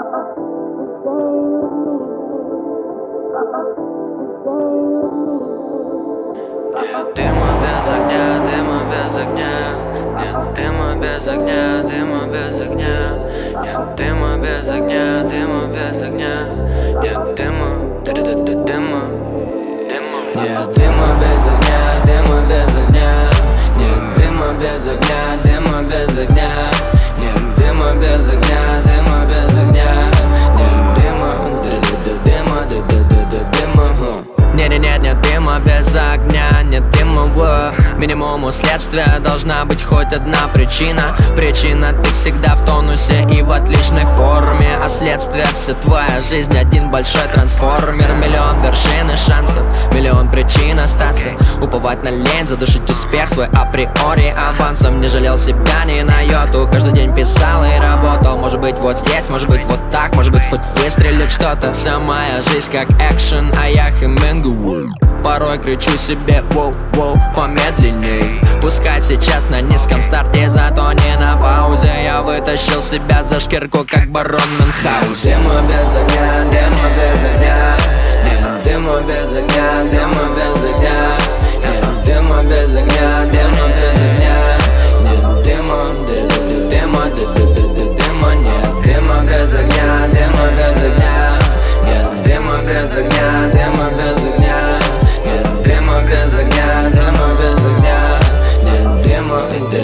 Дыма без огня, дыма без огня. Нет дыма без огня, дыма без огня. Нет дыма без огня, дыма без огня. Нет дыма, дыма. Нет дыма без огня, дыма без огня. Нет дыма без огня, дыма без огня. Нет дыма без огня, дыма без огня. Нет дыма, дыма. Нет дыма без огня, нет дыма в минимуму следствия. Должна быть хоть одна причина. Причина ты всегда в тонусе и в отличной форме. А следствие вся твоя жизнь один большой трансформер. Миллион вершин и шансов, миллион причин остаться. Уповать на лень, задушить успех свой априори авансом. Не жалел себя ни на йоту, каждый день писал и работал. Может быть вот здесь, может быть вот так, может быть хоть выстрелит что-то. Вся моя жизнь как экшен, а я Хемингуэй. Порой кричу себе воу-воу, помедленней. Пускай сейчас на низком старте, зато не на паузе. Я вытащил себя за шкирку, как барон Мюнхгаузен. Дыма без огня, дыма без огня. Нет дыма без огня, дыма без огня. Нет дыма без огня, дыма без огня. Нет дыма, дыма. Нет дыма без огня, дыма без огня. Нет дыма без огня, дыма без огня. Нет дыма без огня, дыма без огня. Нет дыма,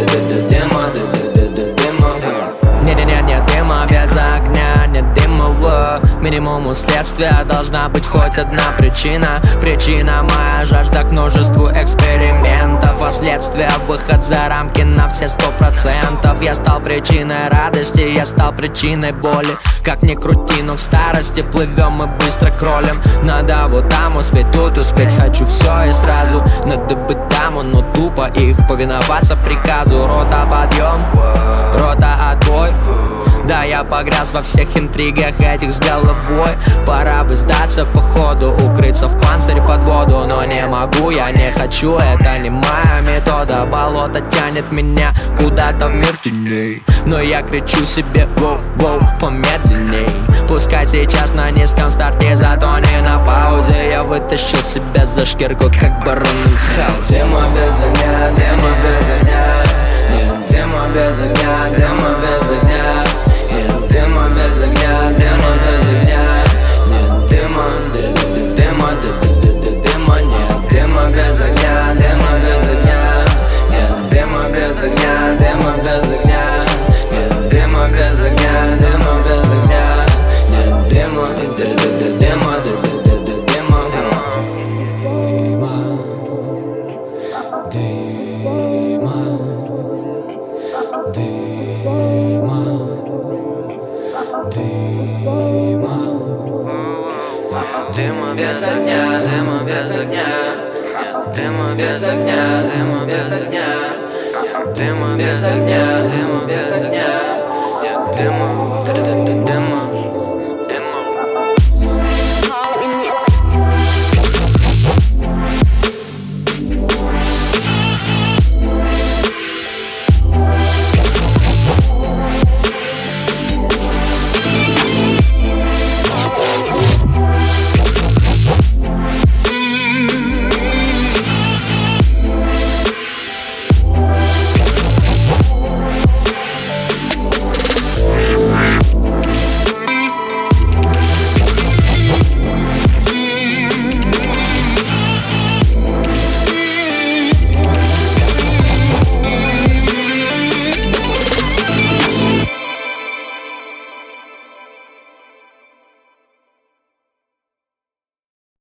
нет дыма без огня, нет дыма в минимуму следствия. Должна быть хоть одна причина. Причина моя жажда к множеству экспериментов, а следствие выход за рамки на все 100%. Я стал причиной радости, я стал причиной боли. Как ни крути, но к старости плывем мы быстро кролем. Надо вот там успеть, тут успеть, хочу все и сразу. Надо быть даму, но тупо их повиноваться приказу. Рота подъем, рота отбой. Да, я погряз во всех интригах этих с головой. Пора бы сдаться по ходу, укрыться в панцире под воду. Но не могу, я не хочу, это не моя метода. Болото тянет меня куда-то в мир теней. Но я кричу себе воу-воу, помедленней. Пускай сейчас на низком старте, зато не на паузе. Я вытащил себя за шкирку, как барон Мюнхгаузен. Дыма без огня, дыма без огня. Нет дыма без огня, дыма без огня. Нет дыма без огня, дыма без огня. Нет дыма, дыма. Нет дыма без огня, дыма без огня. Нет дыма без огня, дыма без огня. Нет дыма без огня, дыма без огня. Нет дыма, дыма. Дыма без огня, дыма без огня. Дыма без огня, дыма без огня. Дыма без огня, дыма без огня. Дыма.